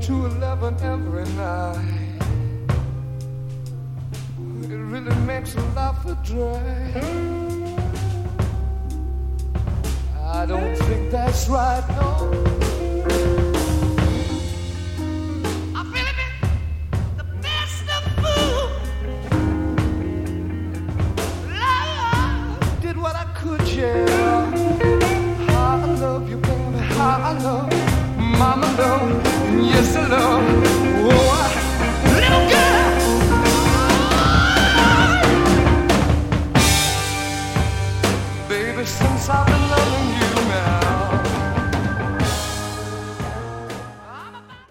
to 11 every night. It really makes life a drag. I don't think that's right, no. I've really been the best of fools. Love did what I could, yeah. How I love you, baby, how I love. Mama love, yes I love.